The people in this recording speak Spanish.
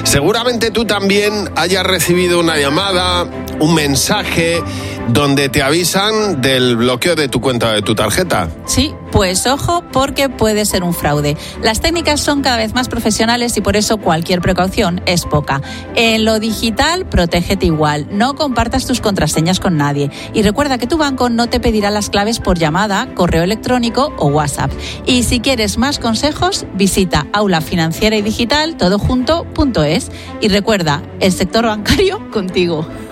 Seguramente tú también hayas recibido una llamada, un mensaje donde te avisan del bloqueo de tu cuenta de tu tarjeta. Sí, pues ojo, porque puede ser un fraude. Las técnicas son cada vez más profesionales y por eso cualquier precaución es poca. En lo digital, protégete igual. No compartas tus contraseñas con nadie. Y recuerda que tu banco no te pedirá las claves por llamada, correo electrónico o WhatsApp. Y si quieres más consejos, visita aulafinanciera y digital todojunto.es. Y recuerda, el sector bancario contigo.